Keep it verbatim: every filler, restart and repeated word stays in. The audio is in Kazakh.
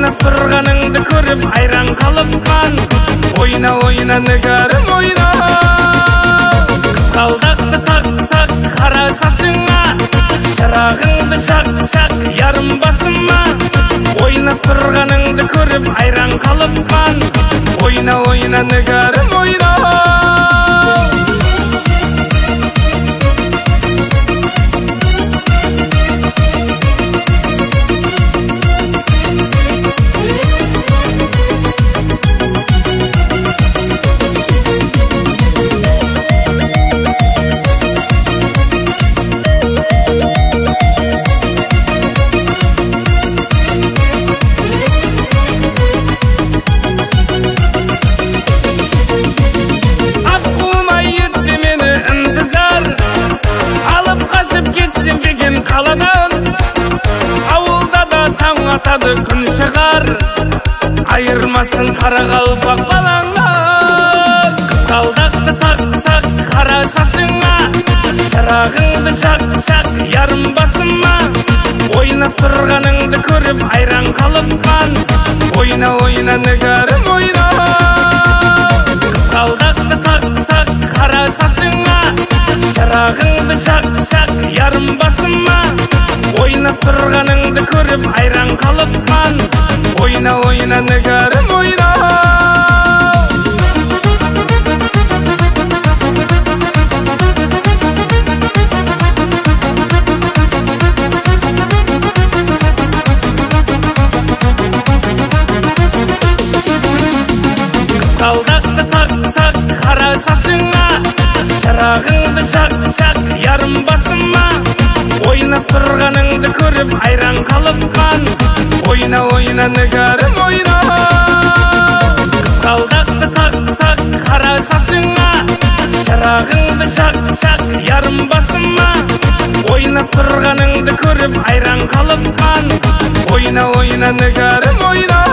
ойнап тұрғаныңды көріп айран қалыппан. Ойна ойна нігәрім ойна, қызғалдақты так так қара шашыңа, шырағыңды шақ шақ ярым басыма. Ойнап тұрғаныңды көріп айран қалыппан. Ойна ойна нігәрім ойна. Қаладан ауылда да таң атады күн шығар, айырмасын қара қалпақ балаңнан. Қызғалдақты так так қара шашыңа, шырағыңды шақ шақ ярым басыма. Ойнап тұрғаныңды көріп айран қалыппан. Ойна ойна нігәрім ойна, қызғалдақты так так қара шашыңа, шырағыңды шақ шақ ярым басыма. Ойнап тұрғаныңды көріп айран қалыппан. Ойна ойна нігәрім ойна. Қызғалдақты так так қара шашыңа, шырағыңды шақ шақ ярым басыма. Ойнап тұрғаныңды көріп айран қалыппан. Ойна ойна нігәрім ойна, қызғалдақты так так қара шашыңа, шырағыңды шақ шақ ярым басыма. Ойнап тұрғаныңды көріп айран қалыппан. Ойна ойна нігәрім ойна.